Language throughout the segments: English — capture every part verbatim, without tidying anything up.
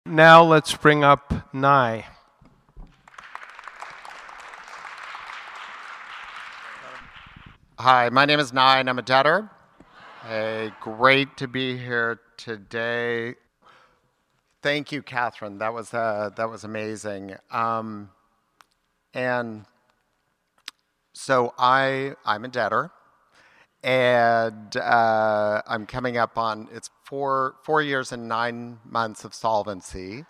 Now let's bring up Nye. Hi, my name is Nye, and I'm a debtor. Hey, great to be here today. Thank you, Catherine. That was uh, that was amazing. Um, and so I I'm a debtor, and uh, I'm coming up on it's four four years and nine months of solvency.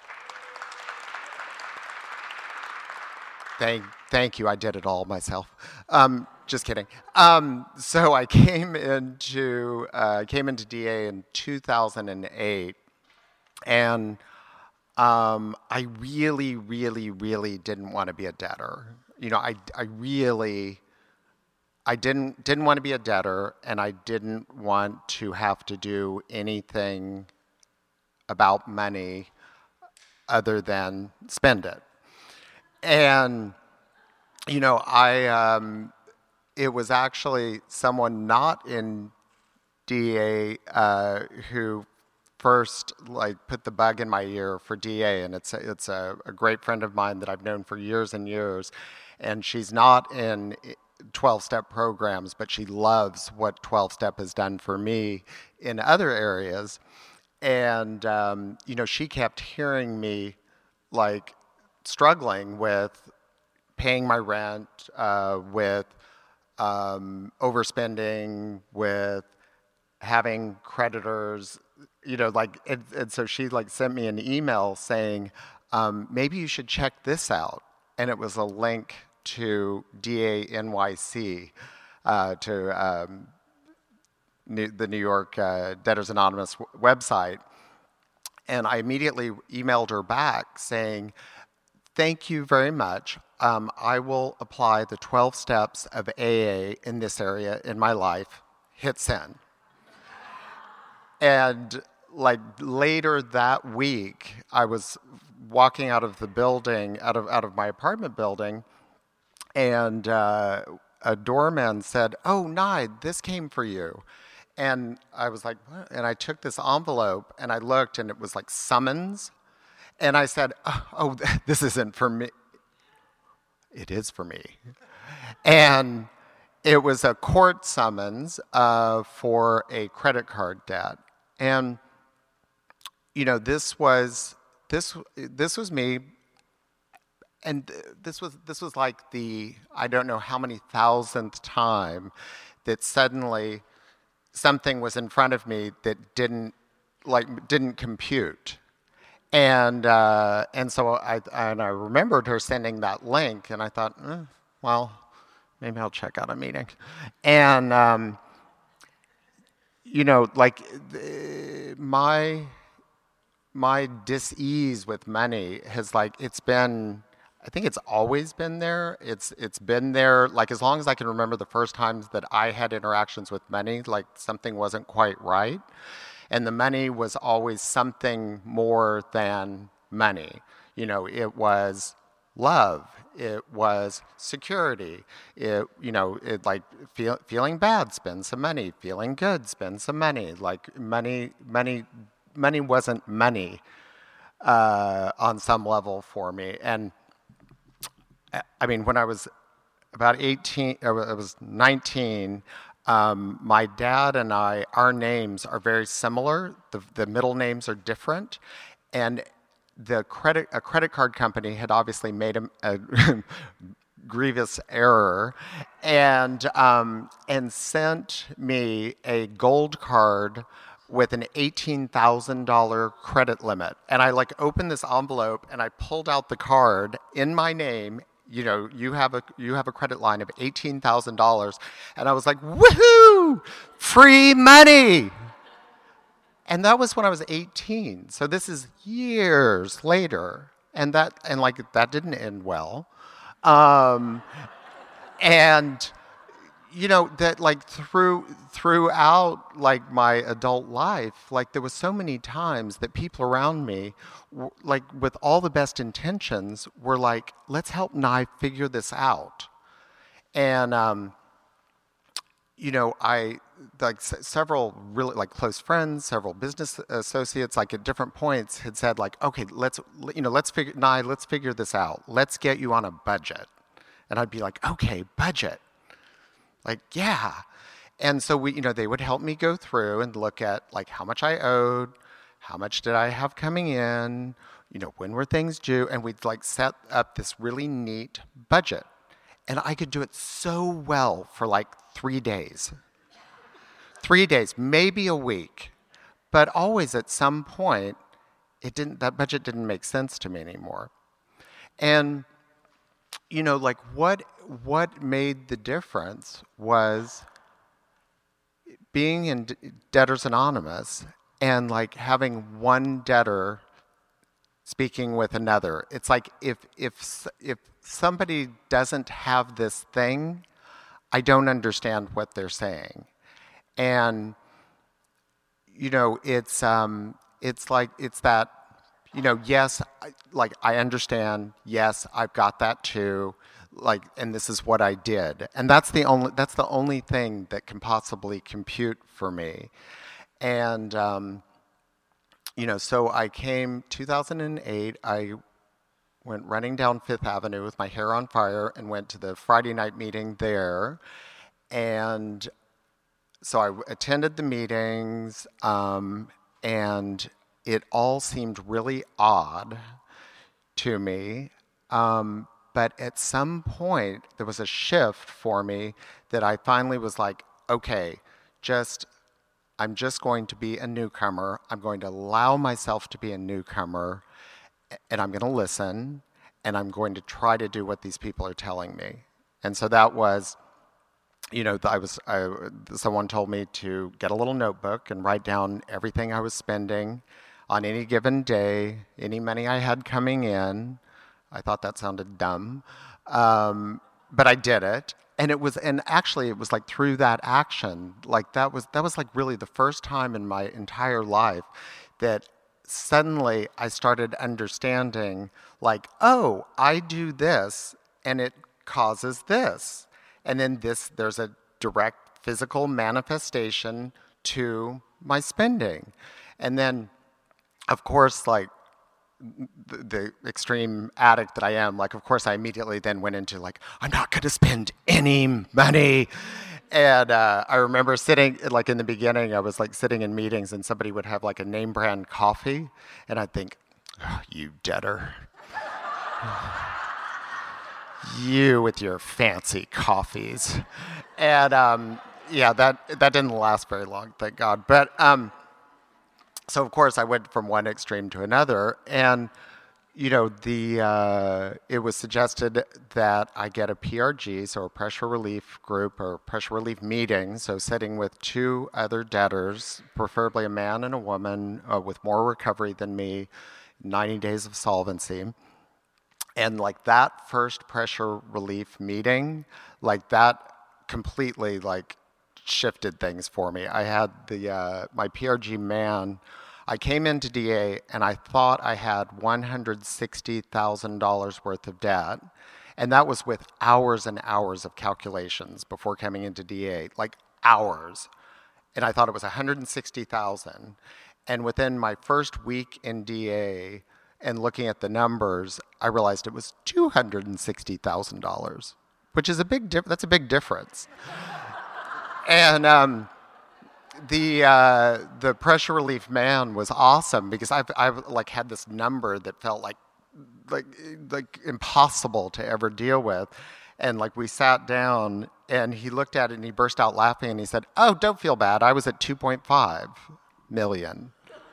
Thank, thank you. I did it all myself. Um, just kidding. Um, so I came into uh, came into D A in two thousand eight, and um, I really, really, really didn't want to be a debtor. You know, I I really I didn't didn't want to be a debtor, and I didn't want to have to do anything about money other than spend it. And you know, I um, it was actually someone not in D A uh, who first like put the bug in my ear for D A, and it's a, it's a, a great friend of mine that I've known for years and years, and she's not in twelve-step programs, but she loves what twelve-step has done for me in other areas, and um, you know, she kept hearing me like struggling with paying my rent, uh, with um, overspending, with having creditors, you know, like, and, and so she like sent me an email saying, um, maybe you should check this out. And it was a link to D A N Y C, uh, to um, New, the New York uh, Debtors Anonymous w- website. And I immediately emailed her back saying, thank you very much. Um, I will apply the twelve steps of A A in this area in my life. Hit send. And like later that week, I was walking out of the building, out of out of my apartment building, and uh, a doorman said, "Oh, Nye, this came for you." And I was like, what? And I took this envelope and I looked, and it was like summons. And I said, "Oh, oh this isn't for me." It is for me. And it was a court summons uh, for a credit card debt. And you know, this was this this was me, and this was this was like the I don't know how many thousandth time that suddenly something was in front of me that didn't like didn't compute. And uh, and so I and I remembered her sending that link, and I thought, eh, well, maybe I'll check out a meeting. And um, you know, like the, my my dis-ease with money has like it's been. I think it's always been there. It's it's been there like as long as I can remember the first times that I had interactions with money, like something wasn't quite right. And the money was always something more than money. You know, it was love. It was security. It, you know, it like feel, feeling bad, spend some money. Feeling good, spend some money. Like money, money, money wasn't money uh, on some level for me. And I mean, when I was about eighteen, I was nineteen, um, my dad and I, our names are very similar. The, the middle names are different. And the credit, a credit card company had obviously made a, a grievous error and, um, and sent me a gold card with an eighteen thousand dollars credit limit. And I like opened this envelope and I pulled out the card in my name. You know, you have a you have a credit line of eighteen thousand dollars, and I was like, woohoo, free money. And that was when I was eighteen. So this is years later, and that and like that didn't end well. Um, and you know that like through throughout like my adult life, like there was so many times that people around me w- like with all the best intentions were like, let's help Nye figure this out. And um you know, I like s- several really like close friends, several business associates, like at different points, had said like, okay, let's you know, let's figure, Nye, let's figure this out. Let's get you on a budget, and I'd be like, okay, budget, like yeah, and so we, you know, they would help me go through and look at like how much I owed, how much did I have coming in, you know, when were things due, and we'd like set up this really neat budget. And I could do it so well for like three days. Three days, maybe a week. But always at some point, it didn't that budget didn't make sense to me anymore. And you know, like what what made the difference was being in D- Debtors Anonymous and like having one debtor speaking with another. It's like if if if somebody doesn't have this thing, I don't understand what they're saying. And you know, it's um it's like it's that, you know, yes, I, like I understand, yes, I've got that too. Like, and this is what I did. And that's the only that's the only thing that can possibly compute for me. And um you know, so I came two thousand eight, I went running down Fifth Avenue with my hair on fire and went to the Friday night meeting there. And so I attended the meetings, um, and it all seemed really odd to me. Um, but at some point, there was a shift for me that I finally was like, okay, just I'm just going to be a newcomer. I'm going to allow myself to be a newcomer, and I'm going to listen, and I'm going to try to do what these people are telling me. And so that was, you know, I was, I, someone told me to get a little notebook and write down everything I was spending on any given day, any money I had coming in. I thought that sounded dumb, um, but I did it. And it was, and actually it was like through that action, like that was, that was like really the first time in my entire life that suddenly I started understanding like, oh, I do this and it causes this. And then this, there's a direct physical manifestation to my spending. And then, of course, like, the, the extreme addict that I am, like, of course, I immediately then went into, like, I'm not going to spend any money. And uh, I remember sitting, like, in the beginning, I was, like, sitting in meetings, and somebody would have, like, a name brand coffee, and I'd think, oh, you debtor. You with your fancy coffees. And, um, yeah, that, that didn't last very long, thank God. But, um, so, of course, I went from one extreme to another, and you know, the uh, it was suggested that I get a P R G, so a pressure relief group or pressure relief meeting, so sitting with two other debtors, preferably a man and a woman uh, with more recovery than me, ninety days of solvency. And like that first pressure relief meeting, like that completely like shifted things for me. I had the uh, my P R G man. I came into D A and I thought I had one hundred sixty thousand dollars worth of debt, and that was with hours and hours of calculations before coming into D A, like hours. And I thought it was one hundred sixty thousand dollars. And within my first week in D A and looking at the numbers, I realized it was two hundred sixty thousand dollars, which is a big dif- that's a big difference. And um, the uh, the pressure relief man was awesome because I've I've like had this number that felt like like like impossible to ever deal with, and like we sat down and he looked at it and he burst out laughing and he said, "Oh, don't feel bad. I was at two point five million."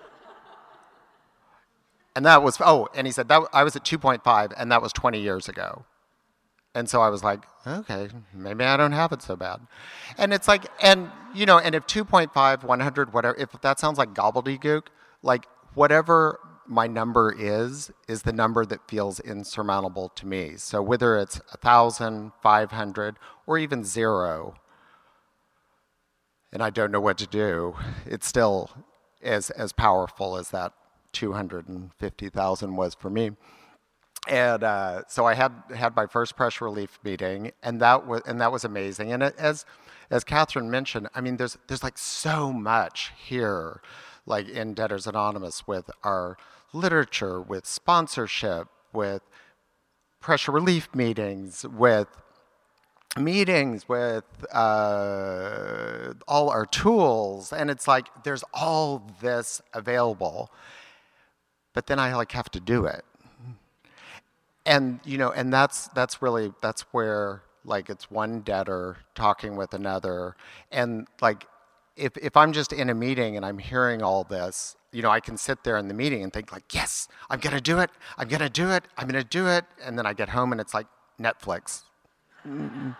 And that was oh, and he said that I was at two point five and that was twenty years ago. And so I was like, okay, maybe I don't have it so bad. And it's like, and, you know, and if two point five, one hundred, whatever, if that sounds like gobbledygook, like whatever my number is, is the number that feels insurmountable to me. So whether it's one thousand, five hundred, or even zero, and I don't know what to do, it's still as, as powerful as that two hundred fifty thousand was for me. and uh, so I had had my first pressure relief meeting, and that was and that was amazing. And it, as as Catherine mentioned, I mean, there's there's like so much here, like in Debtors Anonymous, with our literature, with sponsorship, with pressure relief meetings, with meetings, with uh, all our tools, and it's like there's all this available, but then I like have to do it. And you know, and that's that's really that's where like it's one debtor talking with another, and like if if I'm just in a meeting and I'm hearing all this, you know, I can sit there in the meeting and think like, yes, I'm gonna do it, I'm gonna do it, I'm gonna do it, and then I get home and it's like Netflix. Mm-mm.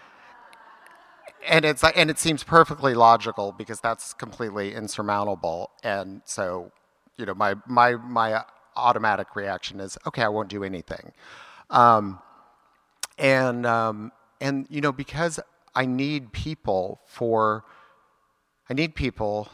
And it's like, and it seems perfectly logical because that's completely insurmountable, and so, you know, my my my automatic reaction is, okay, I won't do anything. Um, and, um, and, you know, because I need people for, I need people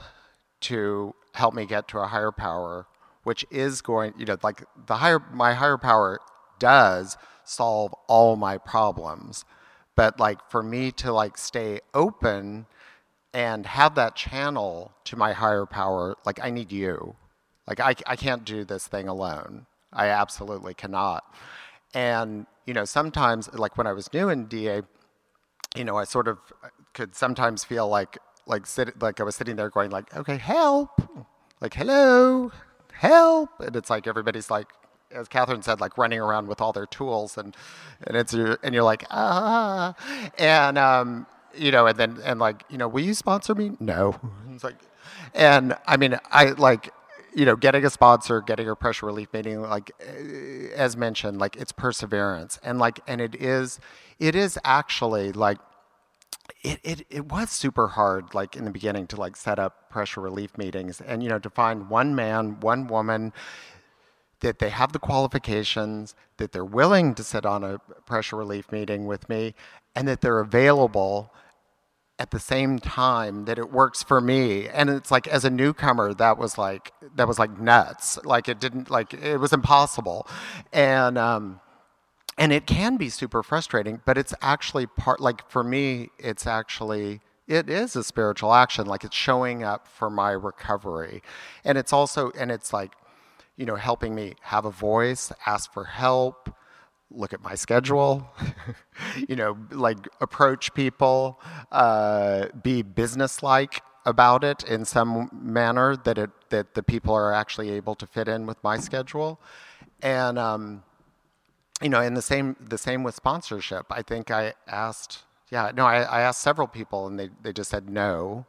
to help me get to a higher power, which is going, you know, like the higher, my higher power does solve all my problems. But like for me to like stay open and have that channel to my higher power, like I need you. Like, I, I can't do this thing alone. I absolutely cannot. And, you know, sometimes, like when I was new in D A, you know, I sort of could sometimes feel like, like, sit, like I was sitting there going like, okay, help, like, hello, help. And it's like everybody's like, as Catherine said, like running around with all their tools, and, and it's, and you're like, ah, and, um, you know, and then, and like, you know, will you sponsor me? No. It's like, and I mean, I like, you know, getting a sponsor, getting a pressure relief meeting, like as mentioned, like it's perseverance, and like, and it is, it is actually like, it, it, it was super hard, like in the beginning, to like set up pressure relief meetings, and you know, to find one man, one woman, that they have the qualifications, that they're willing to sit on a pressure relief meeting with me, and that they're available at the same time that it works for me. And it's like, as a newcomer, that was like, that was like nuts. Like it didn't, like it was impossible. And, um, and it can be super frustrating, but it's actually part, like for me, it's actually, it is a spiritual action. Like it's showing up for my recovery. And it's also, and it's like, you know, helping me have a voice, ask for help, look at my schedule, you know, like approach people, uh, be businesslike about it in some manner that it that the people are actually able to fit in with my schedule, and um, you know, and the same the same with sponsorship. I think I asked, yeah, no, I, I asked several people, and they they just said no,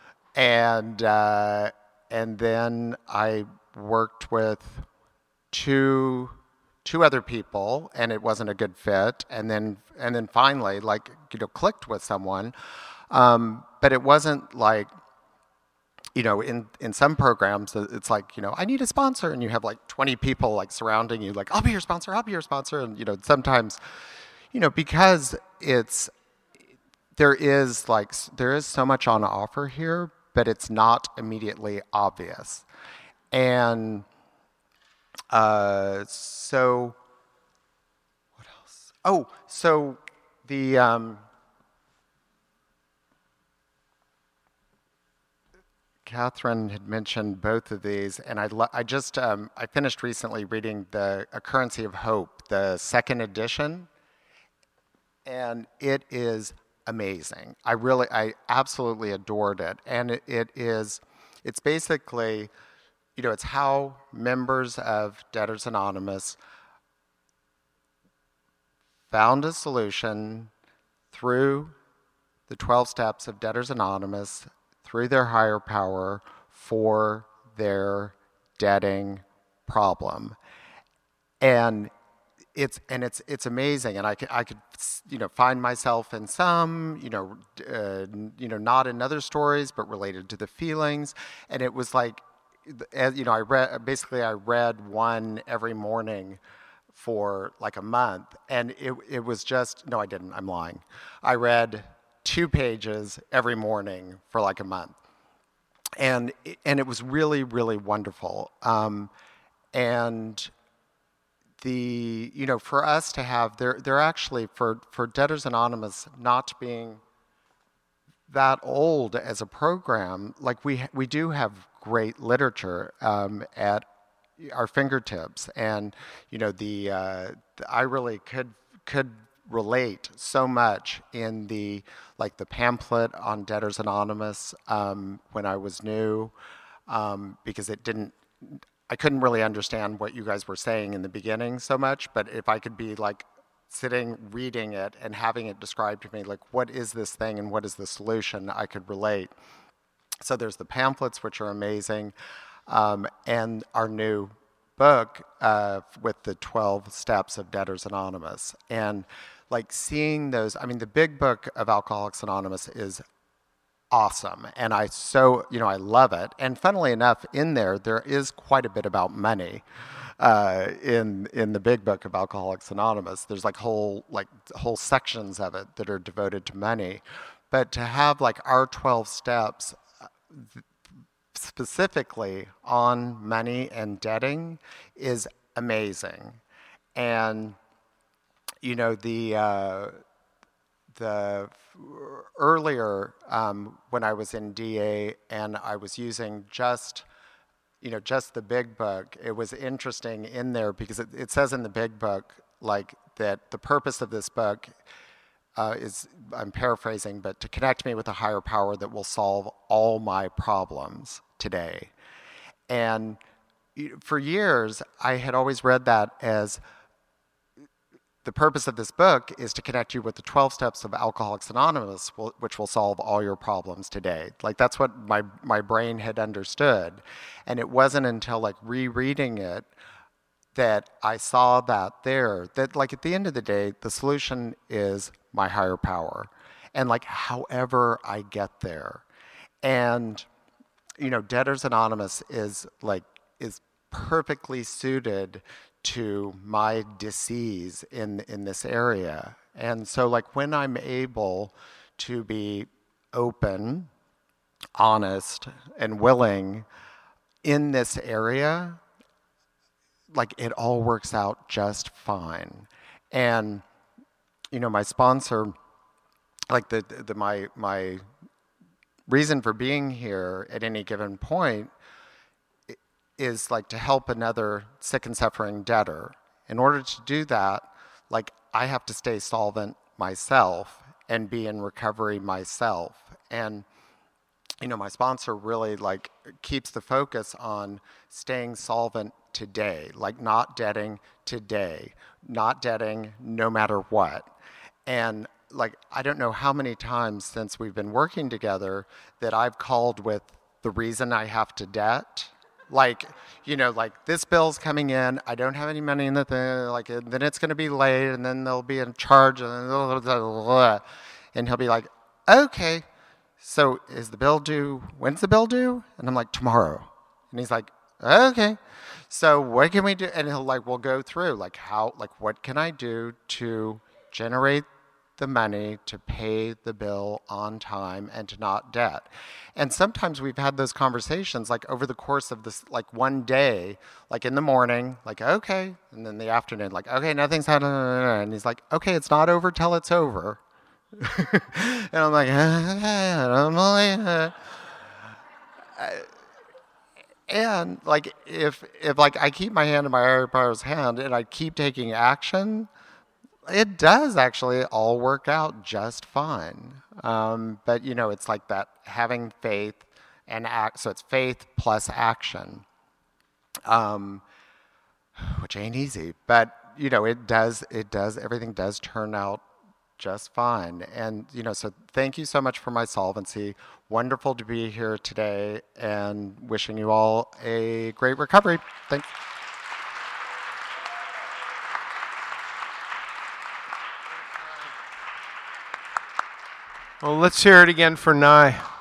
and uh, and then I worked with two two other people, and it wasn't a good fit, and then and then finally, like, you know, clicked with someone, um, but it wasn't like, you know, in in some programs it's like, you know, I need a sponsor, and you have like twenty people like surrounding you, like, I'll be your sponsor, I'll be your sponsor, and you know, sometimes, you know, because it's there is like there is so much on offer here, but it's not immediately obvious, and Uh, so, what else? Oh, so the um, Catherine had mentioned both of these, and I I just um, I finished recently reading the A Currency of Hope, the second edition, and it is amazing. I really, I absolutely adored it, and it, it is, it's basically, you know, it's how members of Debtors Anonymous found a solution through the twelve steps of Debtors Anonymous, through their higher power, for their debting problem. And it's and it's it's amazing, and I could I could you know find myself in some, you know uh, you know not in other stories, but related to the feelings, and it was like, as you know, I read basically I read one every morning for like a month, and it it was just no, I didn't. I'm lying. I read two pages every morning for like a month, and and it was really really wonderful. Um, and the, you know, for us to have, they're, they're actually, for, for Debtors Anonymous not being that old as a program, like we, we do have great literature um, at our fingertips. And, you know, the, uh, the I really could, could relate so much in the, like the pamphlet on Debtors Anonymous um, when I was new, um, because it didn't, I couldn't really understand what you guys were saying in the beginning so much, but if I could be like sitting, reading it and having it described to me, like what is this thing and what is the solution, I could relate. So there's the pamphlets, which are amazing, um, and our new book uh, with the twelve steps of Debtors Anonymous. And like seeing those, I mean, the big book of Alcoholics Anonymous is awesome. And I so, you know, I love it. And funnily enough, in there, there is quite a bit about money uh, in in the big book of Alcoholics Anonymous. There's like whole, like whole sections of it that are devoted to money. But to have like our twelve steps specifically on money and debting is amazing. And, you know, the, uh, the earlier um, when I was in D A and I was using just, you know, just the big book, it was interesting in there because it, it says in the big book, like, that the purpose of this book uh, is, I'm paraphrasing, but to connect me with a higher power that will solve all my problems today. And for years, I had always read that as the purpose of this book is to connect you with the twelve steps of Alcoholics Anonymous, which will solve all your problems today. Like, that's what my, my brain had understood. And it wasn't until like rereading it that I saw that there, that like at the end of the day, the solution is my higher power. And like however I get there. And, you know, Debtors Anonymous is like, is perfectly suited to my disease in, in this area. And so like when I'm able to be open, honest, and willing in this area, like it all works out just fine. And, you know, my sponsor, like the, the my my reason for being here at any given point is like to help another sick and suffering debtor. In order to do that, like I have to stay solvent myself and be in recovery myself. And, you know, my sponsor really like keeps the focus on staying solvent today, like not debting today, not debting no matter what. And like, I don't know how many times since we've been working together that I've called with the reason I have to debt. Like, you know, like this bill's coming in, I don't have any money in the thing, like, then it's going to be late, and then they'll be in charge, and, blah, blah, blah, and he'll be like, okay, so is the bill due, when's the bill due? And I'm like, tomorrow. And he's like, okay, so what can we do? And he'll like, we'll go through, like how, like what can I do to generate the money to pay the bill on time and to not debt. And sometimes we've had those conversations like over the course of this, like one day, like in the morning, like, okay, and then the afternoon, like, okay, nothing's happening. And he's like, okay, it's not over till it's over. And I'm like, I'm like, and like, if, if like I keep my hand in my higher power's hand and I keep taking action, it does actually all work out just fine. Um, but, you know, it's like that having faith and act. So it's faith plus action, um, which ain't easy. But, you know, it does, it does, everything does turn out just fine. And, you know, so thank you so much for my solvency. Wonderful to be here today, and wishing you all a great recovery. Thanks. Well, let's hear it again for Nye.